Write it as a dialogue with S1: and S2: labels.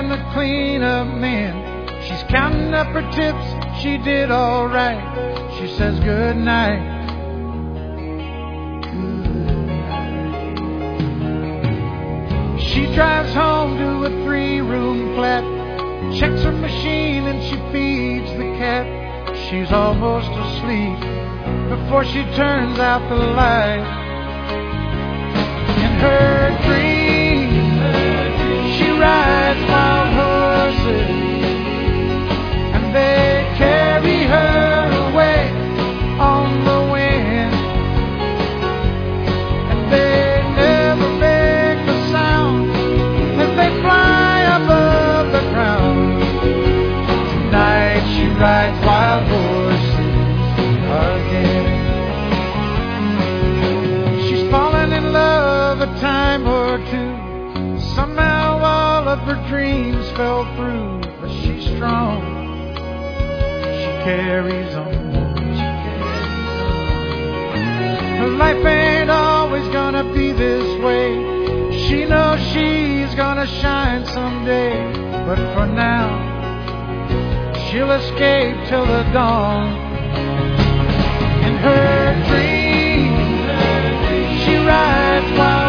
S1: and the cleanup men. She's counting up her tips, she did all right. She says good night. She drives home to a 3-room flat, checks her machine and she feeds the cat. She's almost asleep before she turns out the light. In her dreams, she rides wild horses, and they carry her away on the wind, and they never make a sound as they fly above the ground. Tonight she rides wild horses again. She's fallen in love a time or two. Somehow all of her dreams fell through, but she's strong. She carries on. Her life ain't always gonna be this way. She knows she's gonna shine someday, but for now she'll escape till the dawn. In her dreams, she rides wild